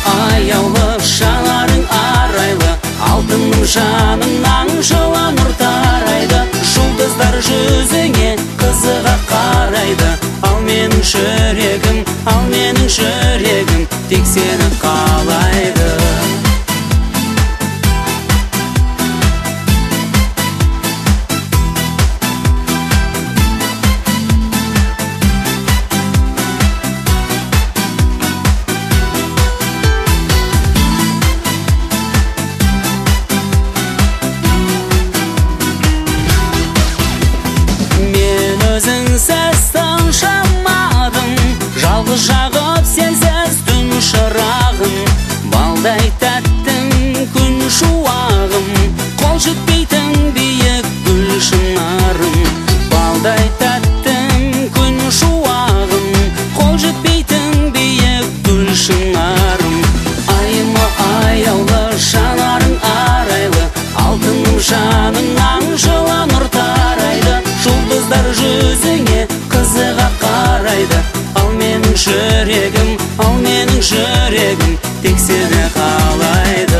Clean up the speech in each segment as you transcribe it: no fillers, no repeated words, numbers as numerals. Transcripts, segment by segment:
аяулы, жанарың арайлы, алтыным жаныңнан жылы нұр тарайды. Жұлдыздар жүзіңе қызыға қарайды. Ал менің жүрегім тек сені қалайды. Өзіңсіз тыншымадым, жалғыз жағып сенсіз түн шырағым. Балдай тәттің күн шуағым, қол жетпейтін биік гүл шынарым. Балдай тәттің күн шуағым, қол жетпейтін биік гүл шынарым. Айымы аяулы, жанарың арайлы, алтыным жаныңнан жылы нұр тарайды. Жұлдыздар жүзіңе қызыға қарайды. Ал менің жүрегім тек сені қалайды.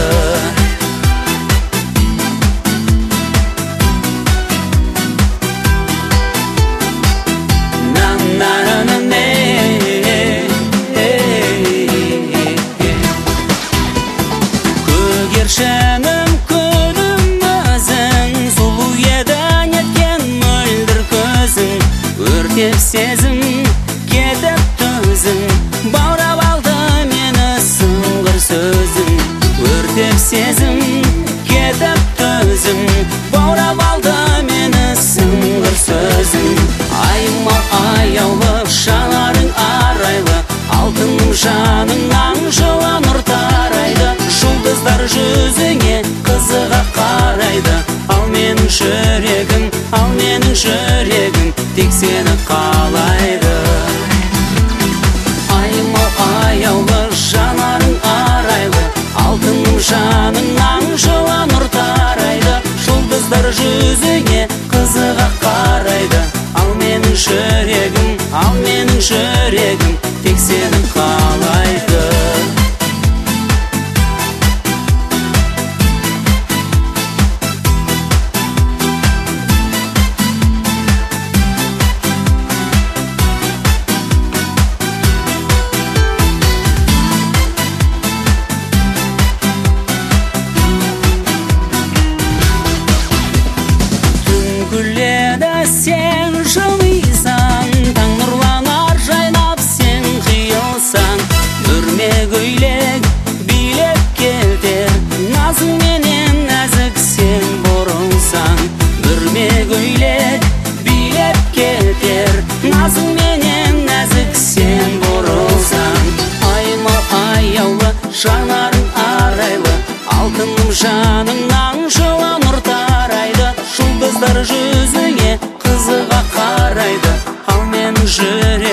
Көгершінім күнім өзің, сұлу едің еткен мөлдір көзің. Өртеп сезім кетіп төзің, баурап алды мені сыңғыр сөзің. Өртеп сезім кетіп төзің, баурап алды мені сыңғыр сөзің. Айым аяулы, жанарың арайлы, алтыным жаныңнан жылы нұр тарайды. Жұлдыздар жүзіңе қызыға қарайды. Ал менің жүрегім тек сені қалайды. Айым аяулы, жанарың арайлы, алтыным жаныңнан жылы нұр тарайды. Жұлдыздар жүзіңе қызыға қарайды. Ал менің жүрегім тек сені қалайды. Күледі сен жымисаң, таң нұрланар жайнап сен қиылсаң. Үрме көйлек билеп келтер, назыңменен нәзік сен бұрылсаң. Үрме көйлек билеп келтер, назыңменен нәзік сен бұрылсаң. Айымы аяулы, жанарың арайлы, алтыным жаныңнан жылы нұр тарайды. Жұлдыздар жүзіңе қызыға қарайды. Ал менің